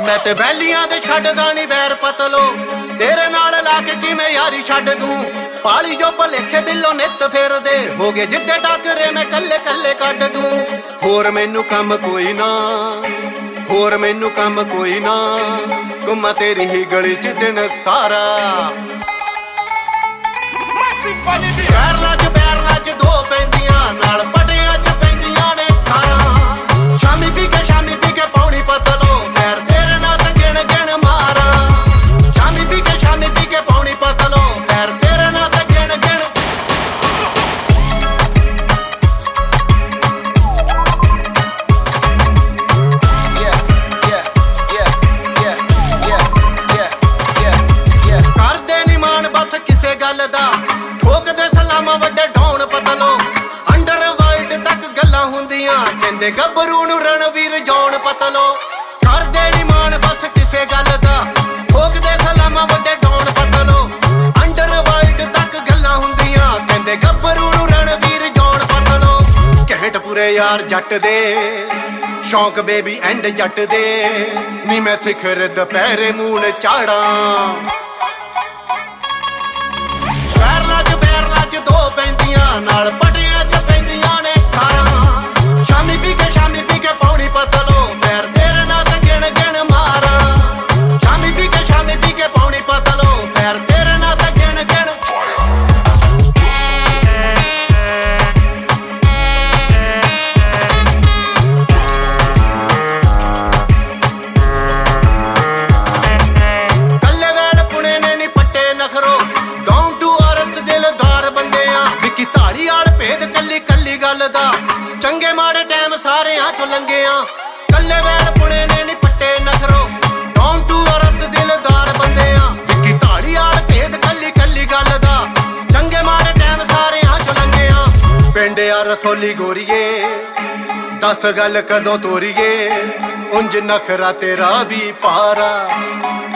मैं ते वैलियां दे छड्डदा नी वैर पतलो तेरे नाल ला के किवें यारी छड्ड दूं पाली जो भलेखे बिल्लो नित फिरदे हो गए जिद्दे टाकरे मैं कल्ले कल्ले कड्ड दूं होर मैनू कम कोई ना होर मैनू कम कोई ना घुम्मा तेरी ही गली च दिन सारा बैरला च दो पैंदियां नाल पटियां च पैंदियां ने 18 शामी पी के पौनी पतलो फैर तेरे नाल ते गिण गिण मारा शामी पी के पौनी पतलो फैर तेरे नाल ते गिण गिण करदे नी मान बस किसे गल दा ठोकदे सलामा वड्डे ढौण पतलो अंडरवर्ल्ड तक गल्लां हुंदियां कहंदे गब्बरू नूं रणवीर जौन पतलो करदे नी मान बस किसे गल दा ठोकदे सलामा वड्डे ढौण पतलो अंडरवर्ल्ड तक गल्लां हुंदियां कहंदे गब्बरू नूं रणवीर जौन पतलो कहट पूरे यार जट दे शौक बेबी एंड जट दे नी मैं सिखर दुपहरे मून चाड़ा बैरला च दो पैंदियां नाल पटियां च पैंदियां ने 18 शामी पी के पौनी पतलो फैर तेरे नाल ते गिण गिण मारा शामी पी के पौनी पतलो फैर तेरे नाल ते गिण गिण कल्ले वैल पुणे ने नी पट्टे नखरो डाउन टू अर्थ दिलदार बंदे आ विकी धाड़ी आल भेद कल्ली कल्ली गल दा चंगे माड़े टैम सारेयां चों लंघे आ कल्ले वैल पुणे ने नी पट्टे नखरो डाउन टू अर्थ दिलदार बंदे आ विकी धाड़ी आल भेद कल्ली कल्ली गल दा चंगे माड़े टैम सारेयां चों लंघे आ पिंड आ रसोली गोरीए दस गल कदों तोरीए उंज नखरा तेरा भी पारा